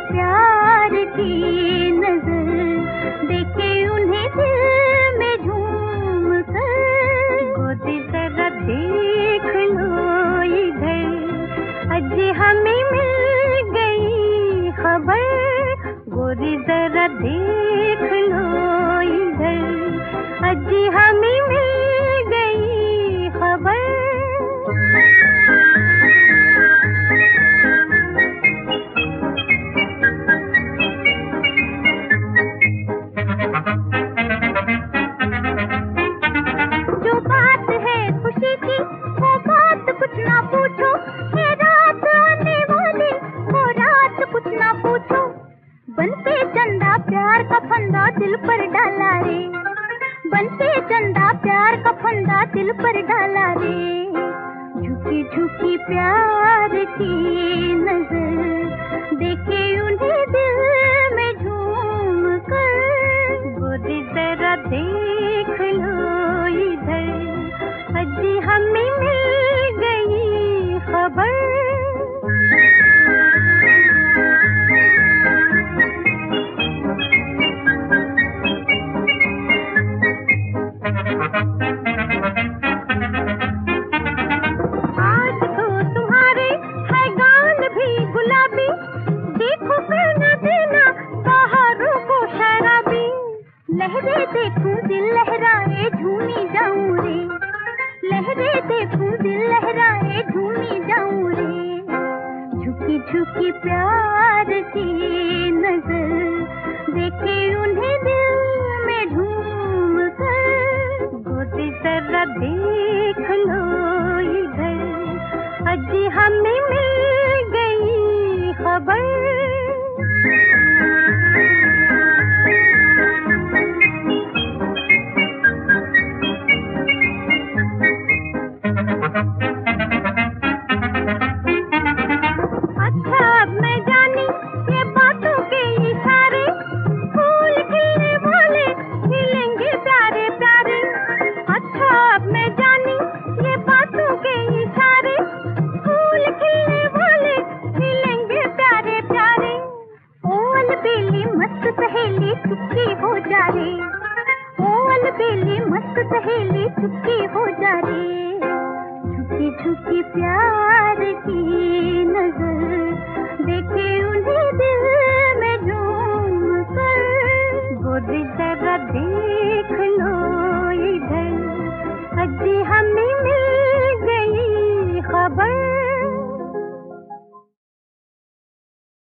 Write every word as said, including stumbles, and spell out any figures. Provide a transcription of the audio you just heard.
प्यार की नजर, देखे उन्हें दिल में झूम कर। गोदी जरा देख लो इधर, आज हमें मिल गई खबर। गोदी जरा देख लो इधर, आज हमें मिल गई खबर। जो बात है खुशी की वो बात कुछ ना पूछो, ये रात आने वाली वो रात कुछ ना पूछो। बनते चंदा प्यार का फंदा दिल पर डाला रे, बनते चंदा प्यार का फंदा दिल पर डाला रे। झुकी झुकी प्यार की नजर, देखे उन्हें दिल में झूम कर। गोदी जरा देख लो इधर, आज हमें मिल गई खबर। आज तो तुम्हारे है गाल भी गुलाबी, देखो कर न देना बाहरों को शराबी। लहरे देखूं दिल लहराए झूमी जाऊं रे, लहरे देखूं दिल लहराए झूमी जाऊं रे। झुकी झुकी प्यार की नजर, देखे उन्हें दिल में झूम कर। गोदी जरा देख लो इधर, आज हमें मिल गई खबर। अच्छा अब मैं जानी ये बातों के इशारे, फूल खिलने वाले खिलेंगे प्यारे प्यारे। अच्छा अब मैं जानी ये बातों के इशारे, फूल खिलने वाले खिलेंगे प्यारे प्यारे। ओ अलबेली मस्त सहेली चुपकी हो जा रे, ओ अलबेली मस्त सहेली चुपकी हो जा रे। झुकी झुकी प्यार की